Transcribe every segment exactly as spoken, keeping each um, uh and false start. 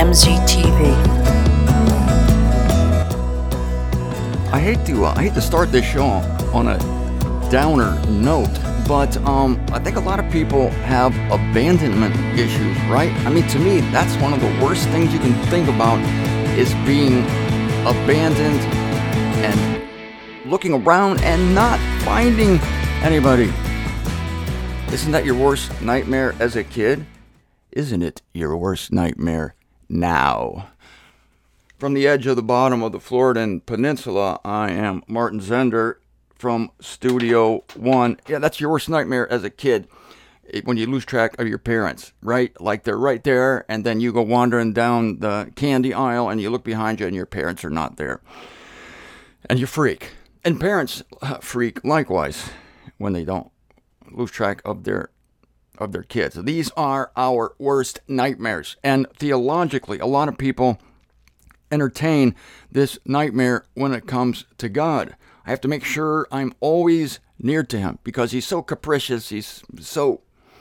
M Z T V. I hate to uh, I hate to start this show on a downer note, but um, I think a lot of people have abandonment issues, right? I mean, to me, that's one of the worst things you can think about is being abandoned and looking around and not finding anybody. Isn't that your worst nightmare as a kid? Isn't it your worst nightmare now? From the edge of the bottom of the Floridan Peninsula, I am Martin Zender from Studio One. Yeah, that's your worst nightmare as a kid, when you lose track of your parents, right? Like they're right there, and then you go wandering down the candy aisle, and you look behind you, and your parents are not there. And you freak. And parents uh, freak likewise when they don't lose track of their of their kids. These are our worst nightmares. And theologically, a lot of people entertain this nightmare when it comes to God. I have to make sure I'm always near to him because he's so capricious. He's so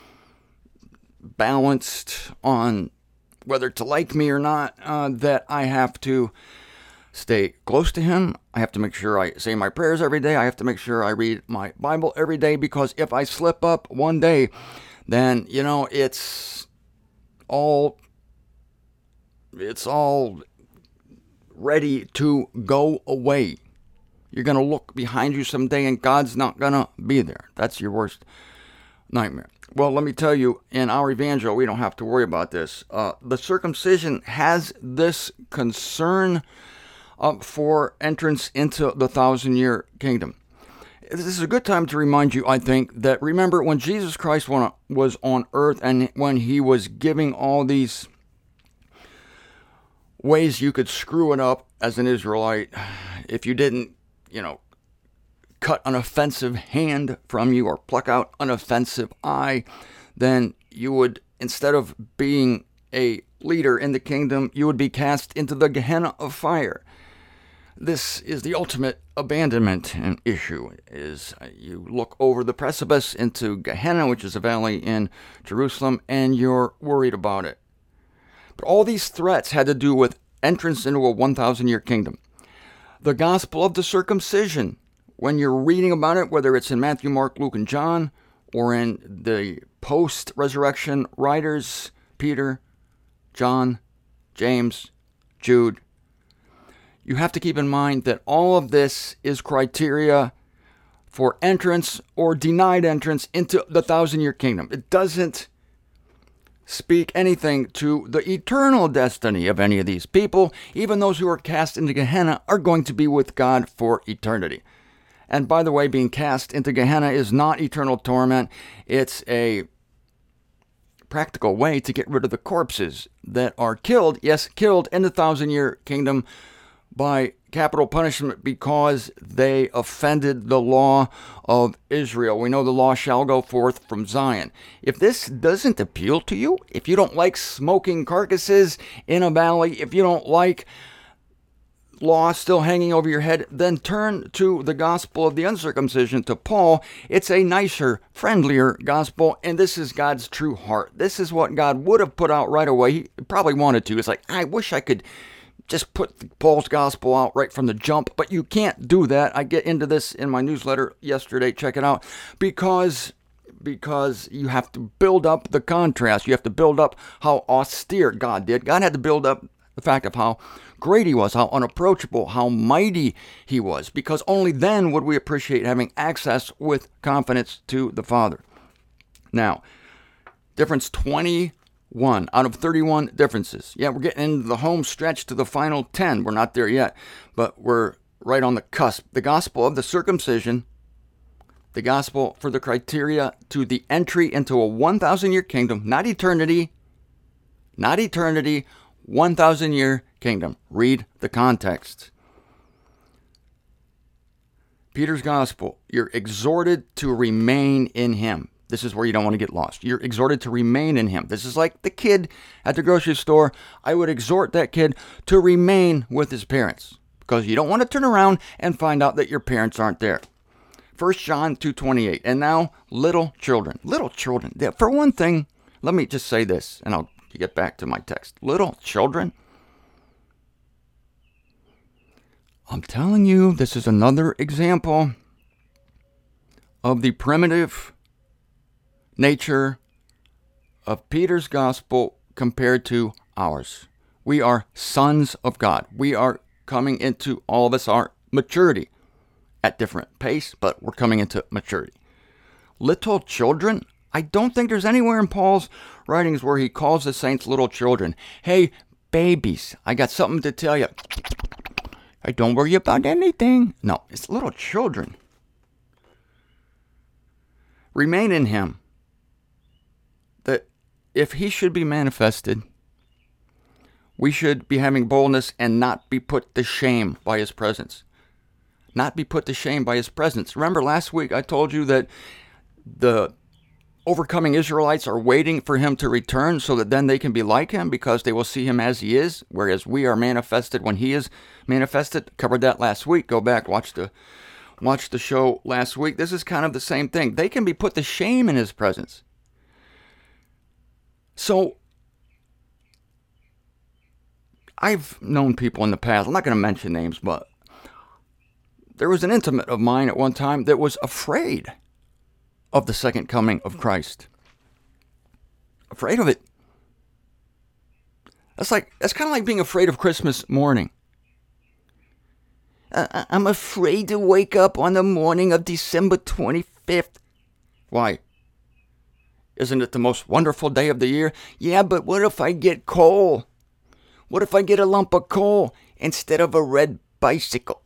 balanced on whether to like me or not uh, that I have to stay close to him. I have to make sure I say my prayers every day. I have to make sure I read my Bible every day because if I slip up one day, then, you know, it's all, it's all ready to go away. You're going to look behind you someday and God's not going to be there. That's your worst nightmare. Well, let me tell you, in our evangel, we don't have to worry about this. Uh, the circumcision has this concern uh, for entrance into the thousand-year kingdom. This is a good time to remind you, I think, that remember when Jesus Christ was on earth and when he was giving all these ways you could screw it up as an Israelite, if you didn't, you know, cut an offensive hand from you or pluck out an offensive eye, then you would, instead of being a leader in the kingdom, you would be cast into the Gehenna of fire. This is the ultimate abandonment issue, is you look over the precipice into Gehenna, which is a valley in Jerusalem, and you're worried about it. But all these threats had to do with entrance into a one thousand year kingdom. The gospel of the circumcision, when you're reading about it, whether it's in Matthew, Mark, Luke, and John, or in the post-resurrection writers, Peter, John, James, Jude, you have to keep in mind that all of this is criteria for entrance or denied entrance into the thousand-year kingdom. It doesn't speak anything to the eternal destiny of any of these people. Even those who are cast into Gehenna are going to be with God for eternity. And by the way, being cast into Gehenna is not eternal torment. It's a practical way to get rid of the corpses that are killed, yes, killed in the thousand-year kingdom by capital punishment because they offended the law of Israel. We know the law shall go forth from Zion. If this doesn't appeal to you, if you don't like smoking carcasses in a valley, if you don't like law still hanging over your head, then turn to the gospel of the uncircumcision, to Paul. It's a nicer, friendlier gospel, and this is God's true heart. This is what God would have put out right away. He probably wanted to. It's like, I wish I could just put Paul's gospel out right from the jump, but you can't do that. I get into this in my newsletter yesterday. Check it out. Because because you have to build up the contrast. You have to build up how austere God did. God had to build up the fact of how great he was, how unapproachable, how mighty he was, because only then would we appreciate having access with confidence to the Father. Now, difference twenty-one out of thirty-one differences. Yeah, we're getting into the home stretch to the final ten. We're not there yet, but we're right on the cusp. The gospel of the circumcision, the gospel for the criteria to the entry into a one thousand year kingdom, not eternity, not eternity, one thousand year kingdom. Read the context. Peter's gospel, you're exhorted to remain in him. This is where you don't want to get lost. You're exhorted to remain in him. This is like the kid at the grocery store. I would exhort that kid to remain with his parents because you don't want to turn around and find out that your parents aren't there. First John two twenty-eight. And now, little children. Little children. For one thing, let me just say this, and I'll to get back to my text. Little children. I'm telling you, this is another example of the primitive nature of Peter's gospel compared to ours. We are sons of God. We are coming into, all of us are maturity at different pace, but we're coming into maturity. Little children, I don't think there's anywhere in Paul's writings where he calls the saints little children. Hey, babies, I got something to tell you. Hey, don't worry about anything. No, it's little children. Remain in him, that if he should be manifested, we should be having boldness and not be put to shame by his presence. Not be put to shame by his presence. Remember last week I told you that the overcoming Israelites are waiting for him to return so that then they can be like him because they will see him as he is, whereas we are manifested when he is manifested. Covered that last week. Go back, watch the watch the show last week. This is kind of the same thing. They can be put to shame in his presence. So I've known people in the past, I'm not going to mention names, but there was an intimate of mine at one time that was afraid of the second coming of Christ. Afraid of it. That's like that's kind of like being afraid of Christmas morning. Uh, I'm afraid to wake up on the morning of December twenty-fifth. Why? Isn't it the most wonderful day of the year? Yeah, but what if I get coal? What if I get a lump of coal instead of a red bicycle?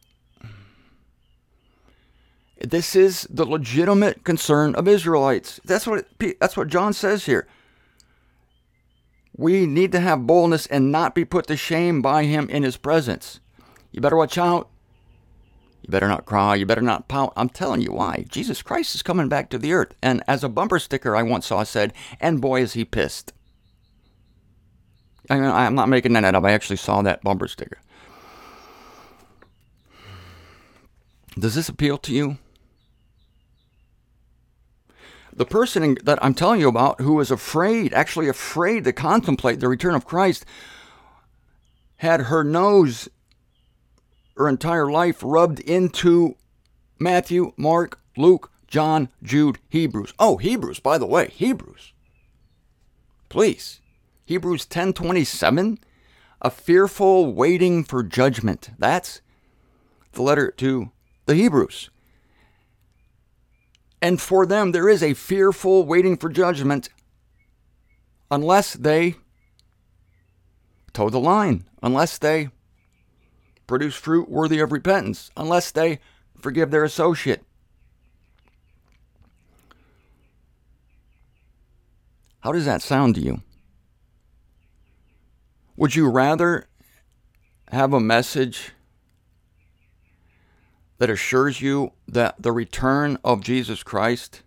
This is the legitimate concern of Israelites. That's what it, that's what John says here. We need to have boldness and not be put to shame by him in his presence. You better watch out. You better not cry. You better not pout. I'm telling you why. Jesus Christ is coming back to the earth. And as a bumper sticker I once saw said, and boy is he pissed. I mean, I'm not making that up. I actually saw that bumper sticker. Does this appeal to you? The person that I'm telling you about who was afraid, actually afraid to contemplate the return of Christ, had her nose, her entire life rubbed into Matthew, Mark, Luke, John, Jude, Hebrews. Oh, Hebrews, by the way, Hebrews. Please. Hebrews ten twenty-seven, a fearful waiting for judgment. That's the letter to the Hebrews. And for them, there is a fearful waiting for judgment unless they toe the line, unless they produce fruit worthy of repentance, unless they forgive their associate. How does that sound to you? Would you rather have a message that assures you that the return of Jesus Christ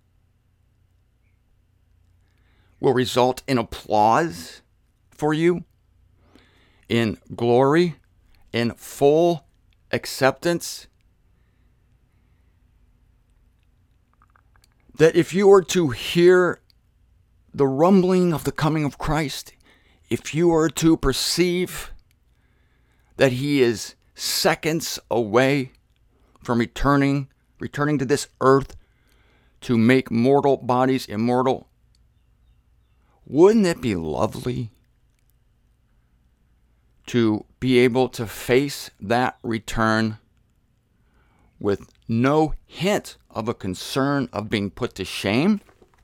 will result in applause for you, in glory, in full acceptance? That if you were to hear the rumbling of the coming of Christ, if you were to perceive that he is seconds away from returning, returning to this earth to make mortal bodies immortal, wouldn't it be lovely to be able to face that return with no hint of a concern of being put to shame?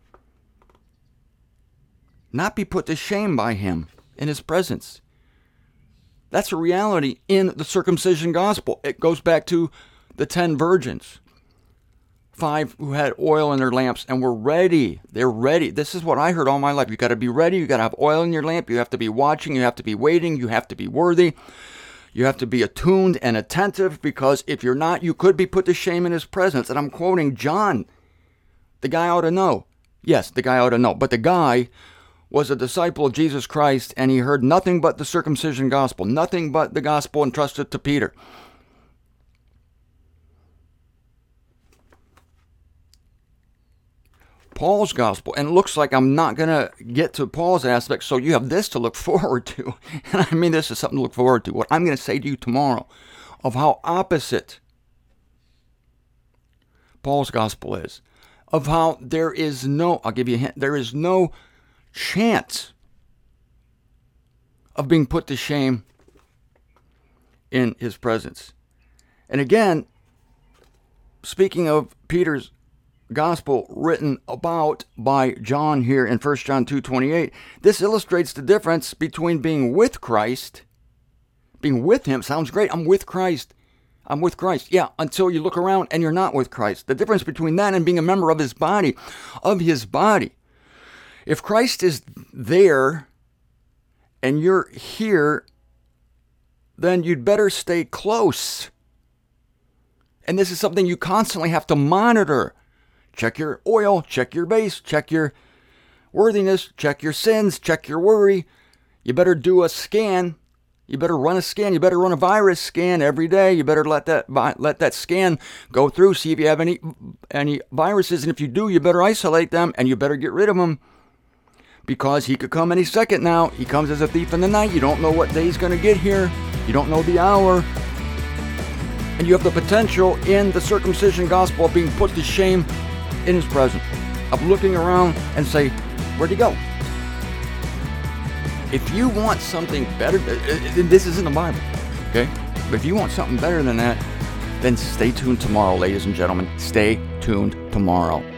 Not be put to shame by him in his presence. That's a reality in the circumcision gospel. It goes back to the ten virgins. Five who had oil in their lamps and were ready. They're ready. This is what I heard all my life. You got to be ready. You got to have oil in your lamp. You have to be watching. You have to be waiting. You have to be worthy. You have to be attuned and attentive, because if you're not, you could be put to shame in his presence. And I'm quoting John. The guy ought to know. Yes, the guy ought to know. But the guy was a disciple of Jesus Christ, and he heard nothing but the circumcision gospel, nothing but the gospel entrusted to Peter. Paul's gospel. And it looks like I'm not going to get to Paul's aspect, so you have this to look forward to. And I mean, this is something to look forward to. What I'm going to say to you tomorrow of how opposite Paul's gospel is. Of how there is no, I'll give you a hint, there is no chance of being put to shame in his presence. And again, speaking of Peter's gospel written about by John here in First John two twenty-eight, this illustrates the difference between being with Christ, being with him sounds great. I'm with Christ. I'm with Christ. Yeah, until you look around and you're not with Christ. The difference between that and being a member of his body, of his body. If Christ is there and you're here, then you'd better stay close. And this is something you constantly have to monitor. Check your oil, check your base, check your worthiness, check your sins, check your worry. You better do a scan. You better run a scan. You better run a virus scan every day. You better let that let that scan go through, see if you have any any viruses. And if you do, you better isolate them and you better get rid of them. Because he could come any second now. He comes as a thief in the night. You don't know what day he's going to get here. You don't know the hour. And you have the potential in the circumcision gospel of being put to shame in his presence. Of looking around and say, where'd he go? If you want something better, this isn't the Bible, okay? But if you want something better than that, then stay tuned tomorrow, ladies and gentlemen. Stay tuned tomorrow.